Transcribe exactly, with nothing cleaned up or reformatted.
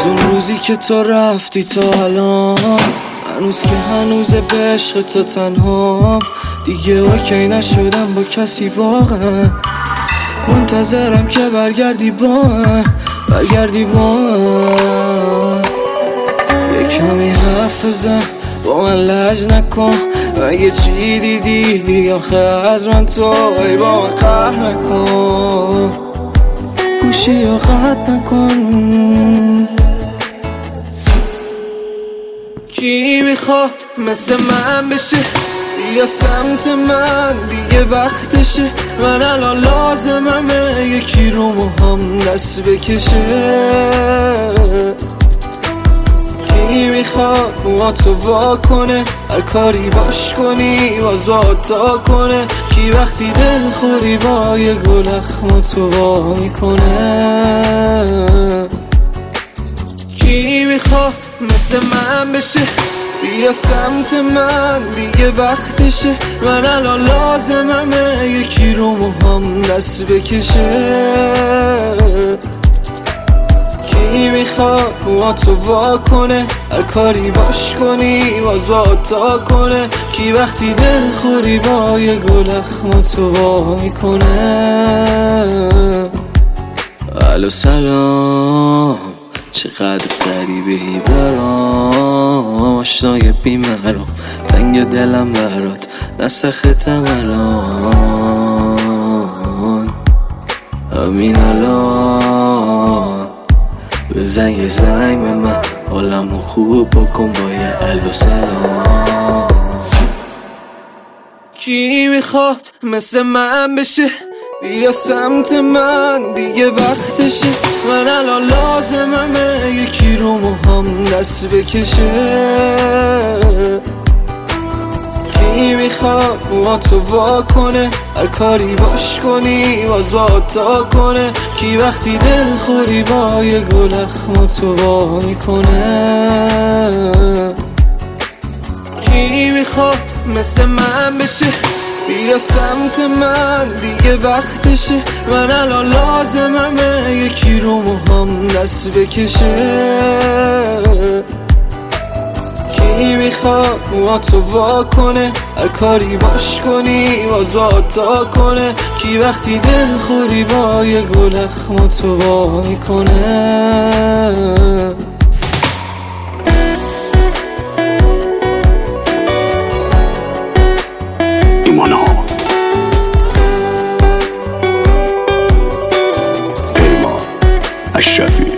اون روزی که تو رفتی تا الان، هنوز که هنوز به عشق تو تنها، دیگه اوکی نشدم با کسی واقعا. منتظرم که برگردی با من، برگردی با من. یه کمی حرف بزن با من، لج نکن. اگه چی دیدی آخه از من توی، با من قهر نکن، گوشی رو قطع نکن. کی میخواد مثل من بشه یا سمت من، دیگه وقتشه. من الان لازممه یکی رو هم دست بکشه. کی میخواد موها تو وا کنه، هر کاری باش کنی باز تا کنه. کی وقتی دل خوری با یه گل اخم تو وا میکنه. کی میخواد مثل من بشه بیا سمت من، دیگه وقتشه. من الان لازممه یکی رو هم دست بکشه. کی میخواد موها تو وا کنه، هر کاری باش کنی باز تا کنه. کی وقتی دل خوری با یه گل اخم تو وا میکنه. الو سلام، چقدر غریبهی برام، آشنای بیمرام، تنگ دلم برات، نسختم الان. همین الان بزن یه زنگ به من، حالمو خوب بکن با یه الو سلام. کی میخواد مثل من بشه بیا سمت من، دیگه وقتشه. من الان لازممه یکی رو هم دست بکشه. کی میخواد موها تو وا کنه، هر کاری باش کنی باز تا کنه. کی وقتی دل خوری با یه گل اخم تو وا میکنه. کی میخواد مثل من بشه بیا سمت من، دیگه وقتشه. من الان لازممه یکی رو هم دست بکشه. کی میخواد موها تو وا کنه، هر کاری باش کنی باز تا کنه. کی وقتی دل خوری با یه گل اخم تو وا میکنه. ایمان اشرفی.